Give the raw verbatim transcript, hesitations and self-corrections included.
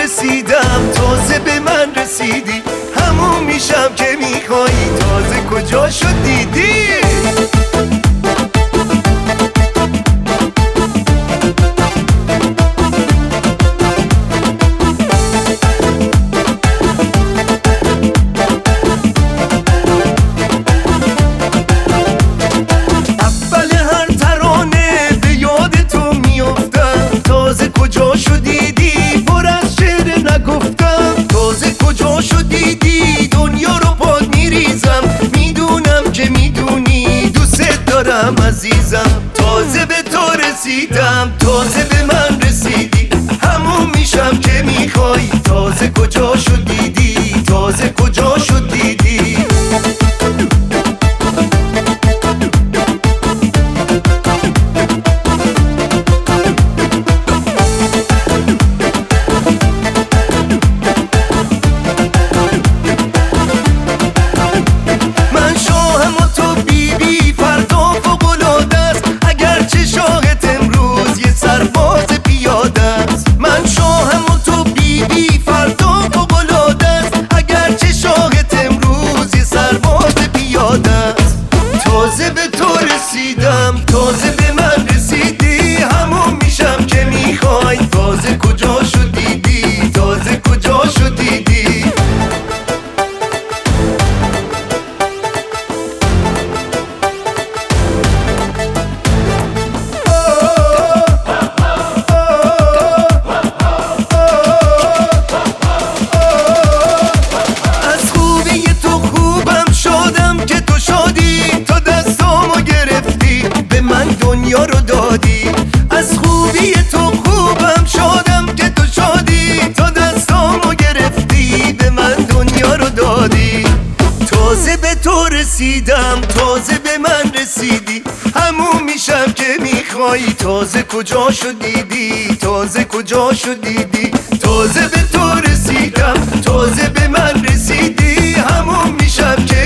رسیدم، تازه به من رسیدی، همون میشم که میخوایی، تازه کجا شد دیدی؟ عزیزم تازه به تو رسیدم، تازه به من رسیدی، همون میشم که میخوای، تازه کجا شد دیدی، تازه کجا شد دیدی؟ من شاهم و تو بیبی، فردا فوق العاده است، اگرچه شاهت امروز یه سرباز پیاده است. من شاهم و تو بیبی، فردا فوق العاده است، اگرچه شاهت امروز یه سرباز پیاده است. تازه به تو رسیدم، تازه به من رسیدی، همون میشم که میخوای، تازه کجا شد دیدی، تازه کجا شد دیدی؟ دنیا رو دادی، از خوبی تو خوبم شادم که تو شادی، تا دستامو گرفتی به من دنیا رو دادی. تازه به تو رسیدم، تازه به من رسیدی، همون میشم که میخوایی، تازه کجا شد دیدی، تازه کجا شد دیدی؟ تازه به تو رسیدم، تازه به من رسیدی، همون میشم که